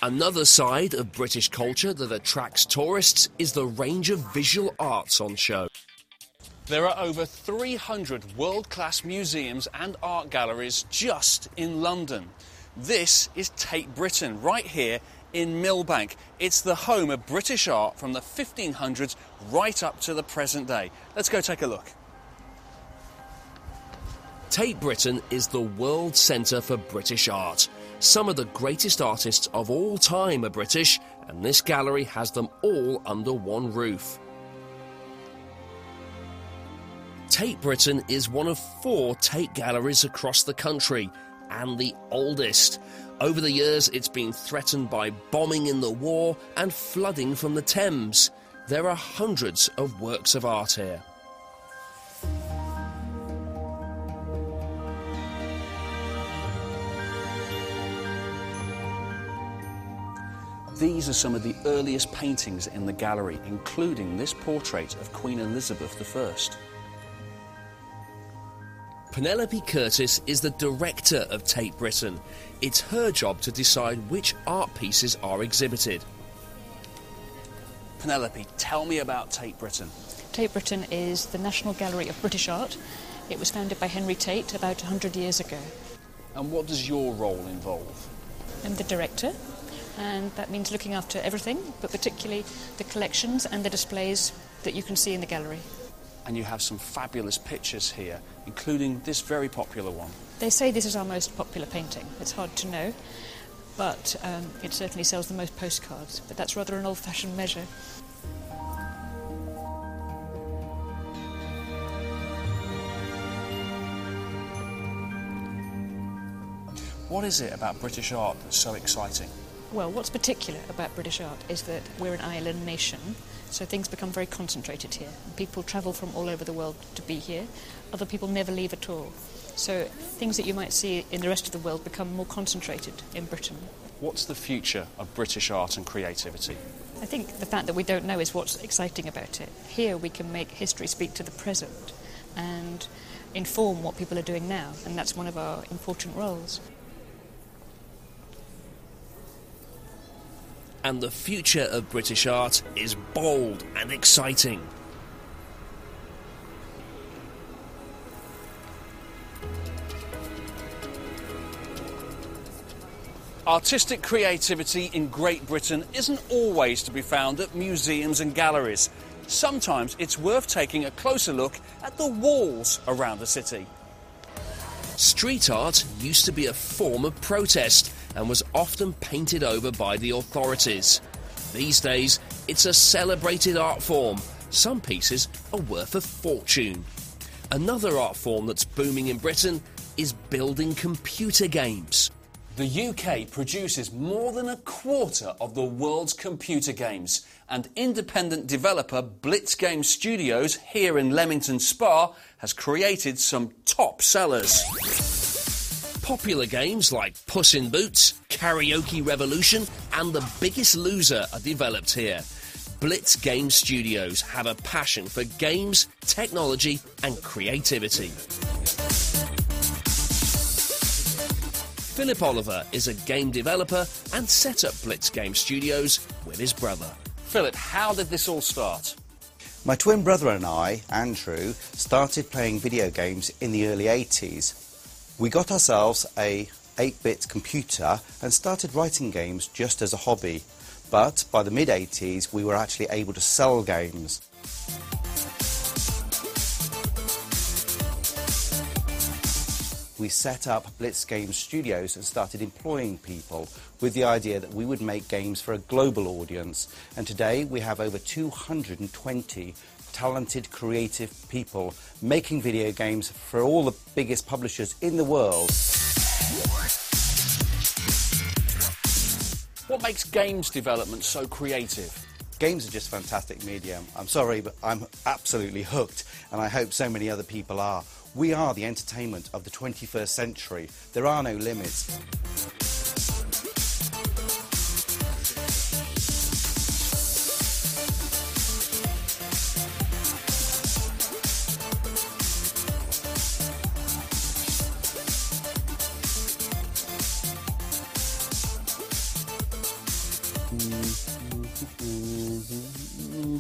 Another side of British culture that attracts tourists is the range of visual arts on show. There are over 300 world-class museums and art galleries just in London. This is Tate Britain, right here in Millbank. It's the home of British art from the 1500s right up to the present day. Let's go take a look. Tate Britain is the world centre for British art. Some of the greatest artists of all time are British, and this gallery has them all under one roof. Tate Britain is one of 4 Tate galleries across the country, and the oldest. Over the years, it's been threatened by bombing in the war and flooding from the Thames. There are hundreds of works of art here. These are some of the earliest paintings in the gallery, including this portrait of Queen Elizabeth I. Penelope Curtis is the director of Tate Britain. It's her job to decide which art pieces are exhibited. Penelope, tell me about Tate Britain. Tate Britain is the National Gallery of British Art. It was founded by Henry Tate about 100 years ago. And what does your role involve? I'm the director, and that means looking after everything, but particularly the collections and the displays that you can see in the gallery. And you have some fabulous pictures here, including this very popular one. They say this is our most popular painting. It's hard to know, but it certainly sells the most postcards. But that's rather an old-fashioned measure. What is it about British art that's so exciting? Well, what's particular about British art is that we're an island nation, so things become very concentrated here. People travel from all over the world to be here. Other people never leave at all. So things that you might see in the rest of the world become more concentrated in Britain. What's the future of British art and creativity? I think the fact that we don't know is what's exciting about it. Here we can make history speak to the present and inform what people are doing now, and that's one of our important roles. And the future of British art is bold and exciting. Artistic creativity in Great Britain isn't always to be found at museums and galleries. Sometimes it's worth taking a closer look at the walls around the city. Street art used to be a form of protest and was often painted over by the authorities. These days, it's a celebrated art form. Some pieces are worth a fortune. Another art form that's booming in Britain is building computer games. The UK produces more than a quarter of the world's computer games, and independent developer Blitz Game Studios here in Leamington Spa has created some top sellers. Popular games like Puss in Boots, Karaoke Revolution and The Biggest Loser are developed here. Blitz Game Studios have a passion for games, technology and creativity. Philip Oliver is a game developer and set up Blitz Game Studios with his brother. Philip, how did this all start? My twin brother and I, Andrew, started playing video games in the early 80s. We got ourselves a 8-bit computer and started writing games just as a hobby. But by the mid-80s, we were actually able to sell games. We set up Blitz Game Studios and started employing people with the idea that we would make games for a global audience. And today we have over 220 talented, creative people making video games for all the biggest publishers in the world. What makes games development so creative? Games are just fantastic medium. I'm sorry, but I'm absolutely hooked, and I hope so many other people are. We are the entertainment of the 21st century. There are no limits.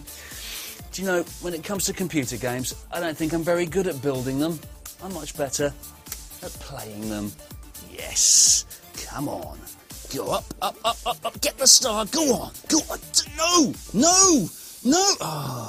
Do you know, when it comes to computer games, I don't think I'm very good at building them. I'm much better at playing them. Yes, come on. Go up, up, up, up, up, get the star, go on, go on. No, no, no. Oh.